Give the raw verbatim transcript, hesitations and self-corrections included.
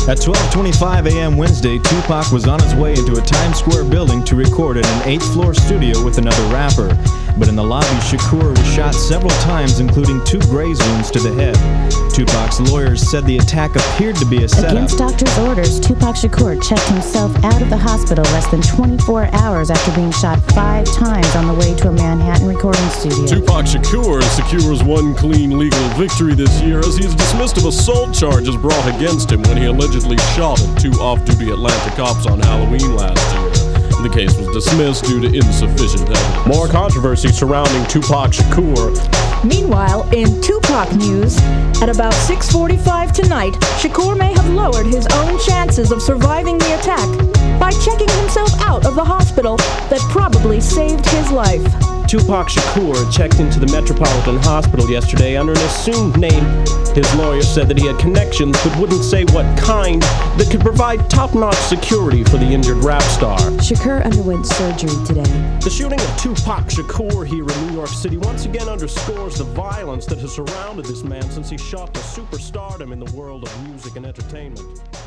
At twelve twenty-five a.m. Wednesday, Tupac was on his way into a Times Square building to record in an eighth-floor studio with another rapper. But in the lobby, Shakur was shot several times, including two graze wounds to the head. Tupac's lawyers said the attack appeared to be a setup. Against doctors' orders, Tupac Shakur checked himself out of the hospital less than twenty-four hours after being shot five times on the way to a Manhattan recording studio. Tupac Shakur secures one clean legal victory this year as he is dismissed of assault charges brought against him when he allegedly shot at two off-duty Atlanta cops on Halloween last year. The case was dismissed due to insufficient evidence. More controversy surrounding Tupac Shakur. Meanwhile, in Tupac news, at about six forty-five tonight, Shakur may have lowered his own chances of surviving the attack by checking himself out of the hospital that probably saved his life. Tupac Shakur checked into the Metropolitan Hospital yesterday under an assumed name. His lawyer said that he had connections but wouldn't say what kind that could provide top-notch security for the injured rap star. Shakur underwent surgery today. The shooting of Tupac Shakur here in New York City once again underscores the violence that has surrounded this man since he shot to superstardom in the world of music and entertainment.